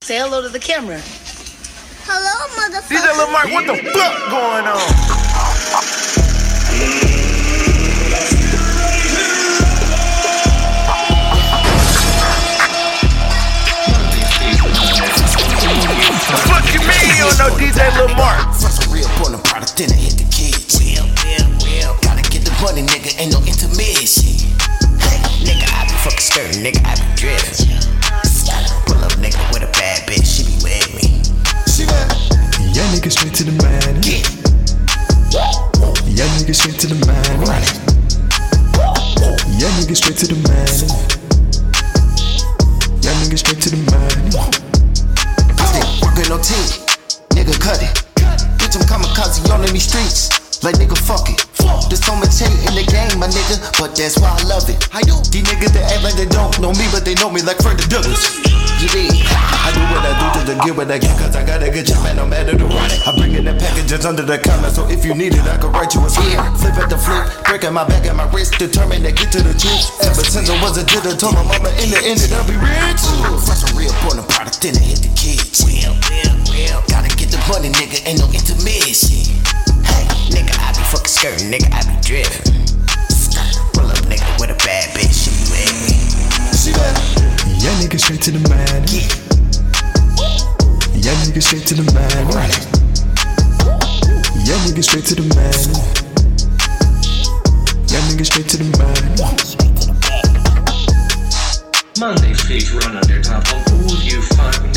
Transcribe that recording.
Say hello to the camera. Hello, motherfucker. DJ Lil Mark, what the fuck going on? The fuck you mean you don't know DJ Lil Mark? First a real born product, then I hit the kids. Well. Gotta get the money, nigga, ain't no intermission. Hey, nigga, I be fucking skirting, nigga, I be driving. Pull up, nigga, with a bad bitch, she be with me. Yeah, nigga, straight to the man. Yeah, nigga, straight to the man. Yeah, nigga, straight to the man. Yeah, nigga, straight to the man. Working on team, nigga, cut it. Bitch, I'm kamikaze on in these streets. Like nigga, fuck it. There's so much hate in the game, my nigga, but that's why I love it. These niggas that act like they don't know me, but they know me like Freddy Douglass. You dig? I do what I do to get what I get, cause I got a good job and no matter the run it. I bring in the packages under the counter, so if you need it, I can write you a script. Flip at the flip, breaking my back and my wrist, determined to get to the truth. Ever since I was a kid, I told my mama in the end that I'll be rich. First a real born product, then I hit the kids. Well. Gotta get the money, nigga, ain't no intermission. Hey, nigga, I be fucking skirting, nigga, I be driving. Pull up, nigga, with a bad bitch, she be with me. Yeah, nigga, straight to the man. Yeah, nigga, straight to the man. Yeah, nigga, straight to the man. Yeah, nigga, straight to the man. Monday feet run under top of all you fucking